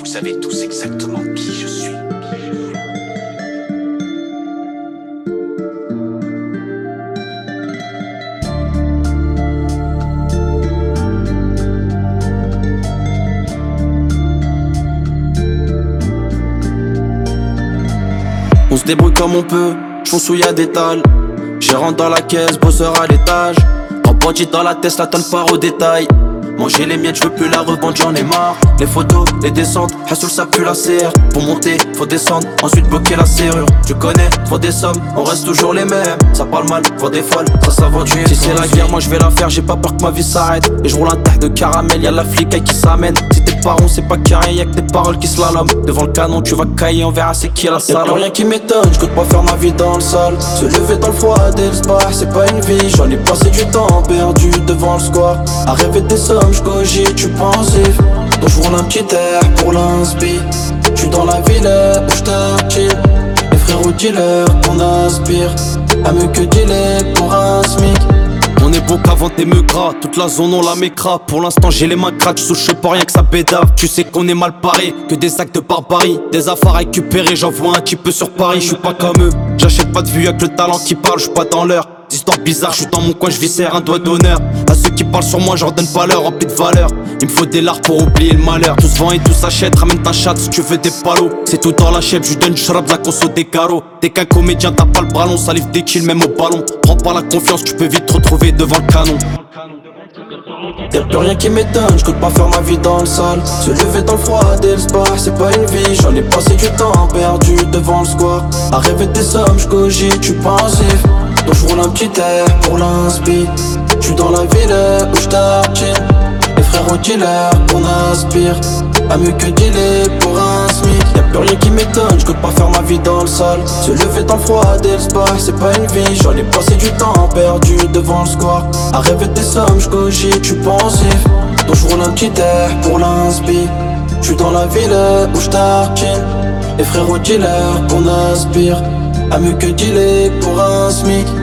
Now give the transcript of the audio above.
savez tous exactement qui je suis. On se débrouille comme on peut, j'fonce où y'a des talles. Gérant dans la caisse, bosseur à l'étage. En bandit dans la Tesla, tonne part au détail. Manger les miettes, j'veux plus la revendre, j'en ai marre. Les photos, les descentes, Hassoul ça pue la CR. Pour monter, faut descendre, ensuite bloquer la serrure. Tu connais, faut des sommes, on reste toujours les mêmes. Ça parle mal, faut des folles, ça s'aventure. Si c'est la guerre, moi je vais la faire, j'ai pas peur que ma vie s'arrête. Et je roule un tac de caramel, y'a la flicaille qui s'amène. Si t'es pas rond, c'est pas carré, y'a que tes paroles qui slalom. Devant le canon, tu vas cailler, on verra c'est qui la salle. Y'a plus rien qui m'étonne, j'compte pas faire ma vie dans le sol. Se lever dans le froid dès le sport, c'est pas une vie. J'en ai passé du temps perdu devant le square. À rêver des sommes, j'cogite, j'suis pensif. Donc j'roule un petit air pour l'inspi. J'suis dans la ville où j't'attire. Les frérots dealers qu'on aspire. À mieux que dealer pour un SMIC. On est beau qu'avant tes me gras, toute la zone on la mécra. Pour l'instant j'ai les mains craques, j'souche pas rien que ça bédave. Tu sais qu'on est mal paré, que des actes de barbarie. Des affaires récupérées, j'en vois un petit peu sur Paris. J'suis pas comme eux, j'achète pas de vue avec le talent qui parle, j'suis pas dans l'heure. Histoires bizarres, j'suis dans mon coin, j'viscère un doigt d'honneur. À ceux qui parlent sur moi, j'en donne pas leur rempli de valeur. Il me faut des lards pour oublier le malheur. Tout se vend et tout s'achète, ramène ta chatte si tu veux des palos. C'est tout dans la chèvre, j'lui donne du shrab, la conso des carreaux. Dès qu'un comédien t'as pas le ballon, ça livre des kills même au ballon. Prends pas la confiance, tu peux vite te retrouver devant le canon. Y'a plus rien qui m'étonne, j'compte pas faire ma vie dans le sol. Se lever dans le froid dès le sport, c'est pas une vie. J'en ai passé du temps perdu devant le square. À rêver des sommes, j'cogite, j'suis pensif. Donc j'roule un petit air pour l'inspi. J'suis dans la ville où j'tartine. Les frérots dealers qu'on aspire. À mieux que dealer pour un SMIC. Y'a plus rien qui m'étonne, j'compte pas faire ma vie dans le sol. Se lever dans le froid dès le sport, c'est pas une vie. J'en ai passé du temps perdu devant le square. À rêver des sommes, j'cogite, j'suis pensif. Donc j'roule un petit air pour l'inspi. J'suis dans la ville où j'tartine. Les frérots dealers qu'on aspire. À mieux que dealer pour un SMIC.